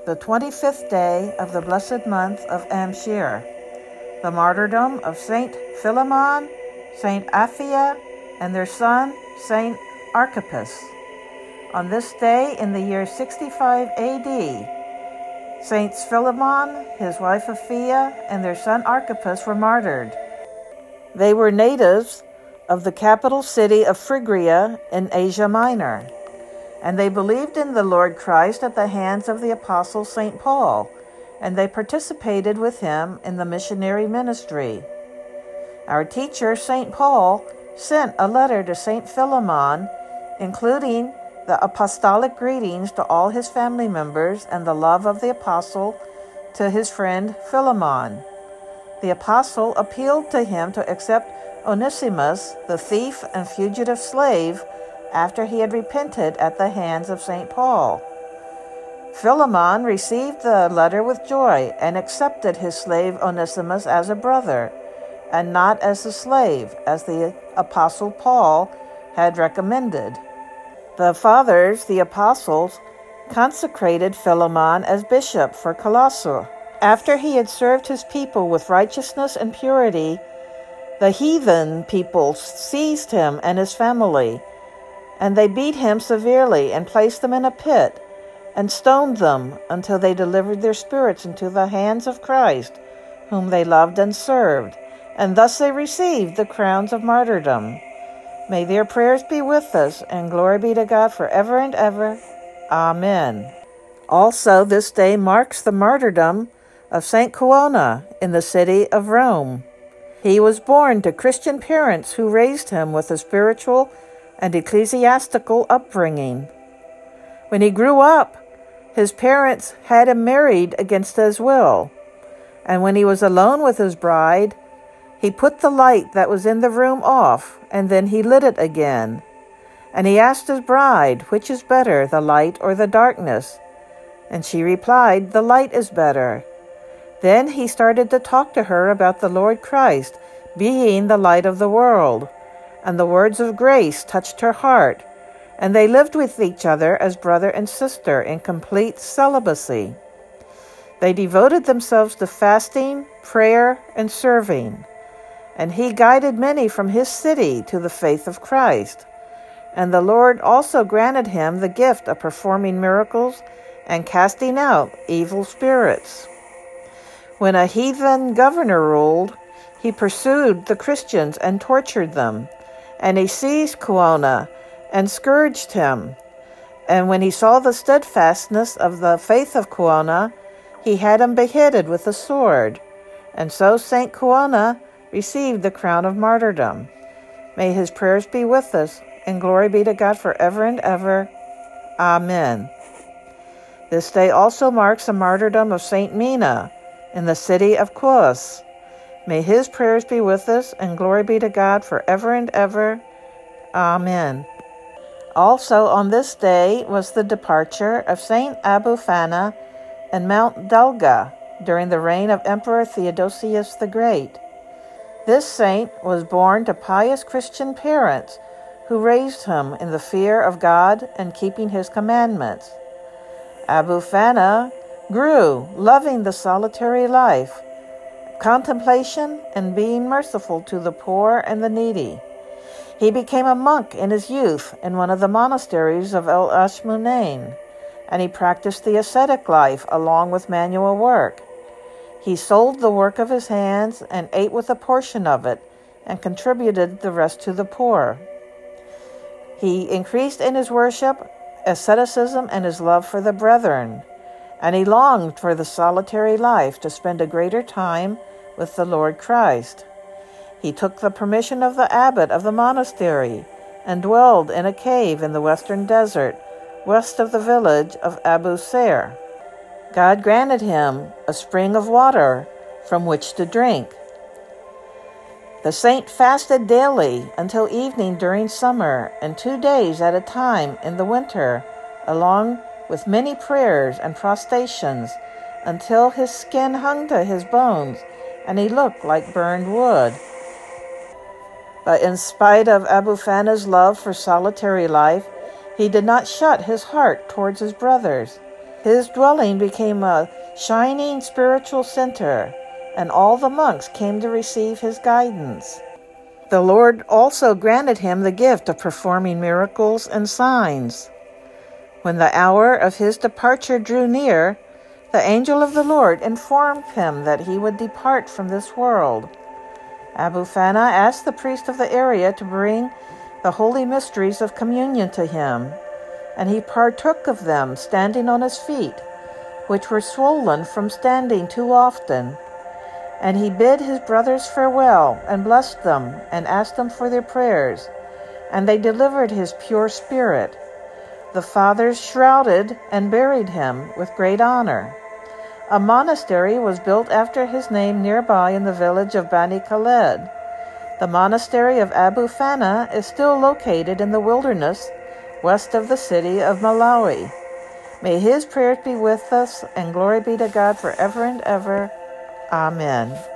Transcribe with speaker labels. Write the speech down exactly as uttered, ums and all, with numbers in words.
Speaker 1: the twenty-fifth day of the blessed month of Amshir, the martyrdom of Saint Philemon, Saint Apphia, and their son, Saint Archippus. On this day in the year sixty-five A D, Saints Philemon, his wife Apphia, and their son Archippus were martyred. They were natives of the capital city of Phrygia in Asia Minor, and they believed in the Lord Christ at the hands of the apostle Saint Paul, and they participated with him in the missionary ministry. Our teacher, Saint Paul, sent a letter to Saint Philemon, including the apostolic greetings to all his family members and the love of the apostle to his friend Philemon. The apostle appealed to him to accept Onesimus, the thief and fugitive slave, after he had repented at the hands of Saint Paul. Philemon received the letter with joy and accepted his slave Onesimus as a brother, and not as a slave, as the apostle Paul had recommended. The fathers, the apostles, consecrated Philemon as bishop for Colossae. After he had served his people with righteousness and purity, the heathen people seized him and his family, and they beat him severely and placed them in a pit and stoned them until they delivered their spirits into the hands of Christ, whom they loved and served, and thus they received the crowns of martyrdom. May their prayers be with us, and glory be to God forever and ever. Amen. Also, this day marks the martyrdom of Saint Colonna in the city of Rome. He was born to Christian parents who raised him with a spiritual and ecclesiastical upbringing. When he grew up, his parents had him married against his will, and when he was alone with his bride, he put the light that was in the room off, and then he lit it again. And he asked his bride, which is better, the light or the darkness? And she replied, the light is better. Then he started to talk to her about the Lord Christ, being the light of the world. And the words of grace touched her heart, and they lived with each other as brother and sister in complete celibacy. They devoted themselves to fasting, prayer, and serving. And he guided many from his city to the faith of Christ. And the Lord also granted him the gift of performing miracles and casting out evil spirits. When a heathen governor ruled, he pursued the Christians and tortured them, and he seized Colonna and scourged him. And when he saw the steadfastness of the faith of Colonna, he had him beheaded with a sword. And so Saint Colonna received the crown of martyrdom. May his prayers be with us, and glory be to God forever and ever. Amen. This day also marks the martyrdom of Saint Mina in the city of Kos. May his prayers be with us, and glory be to God forever and ever. Amen. Also on this day was the departure of Saint Abou-Fana and Mount Dalga during the reign of Emperor Theodosius the Great. This saint was born to pious Christian parents who raised him in the fear of God and keeping his commandments. Abou-Fana grew, loving the solitary life, contemplation, and being merciful to the poor and the needy. He became a monk in his youth in one of the monasteries of El Ashmunain, and he practiced the ascetic life along with manual work. He sold the work of his hands and ate with a portion of it and contributed the rest to the poor. He increased in his worship, asceticism, and his love for the brethren, and he longed for the solitary life to spend a greater time with the Lord Christ. He took the permission of the abbot of the monastery and dwelled in a cave in the western desert, west of the village of Abu Sair. God granted him a spring of water from which to drink. The saint fasted daily until evening during summer, and two days at a time in the winter, along with many prayers and prostrations, until his skin hung to his bones, and he looked like burned wood. But in spite of Abou-Fana's love for solitary life, he did not shut his heart towards his brothers. His dwelling became a shining spiritual center, and all the monks came to receive his guidance. The Lord also granted him the gift of performing miracles and signs. When the hour of his departure drew near, the angel of the Lord informed him that he would depart from this world. Abou Fana asked the priest of the area to bring the holy mysteries of communion to him, and he partook of them standing on his feet, which were swollen from standing too often. And he bid his brothers farewell, and blessed them, and asked them for their prayers, and they delivered his pure spirit. The fathers shrouded and buried him with great honor. A monastery was built after his name nearby in the village of Bani Khaled. The monastery of Abou Fana is still located in the wilderness west of the city of Malawi. May his prayers be with us, and glory be to God forever and ever. Amen.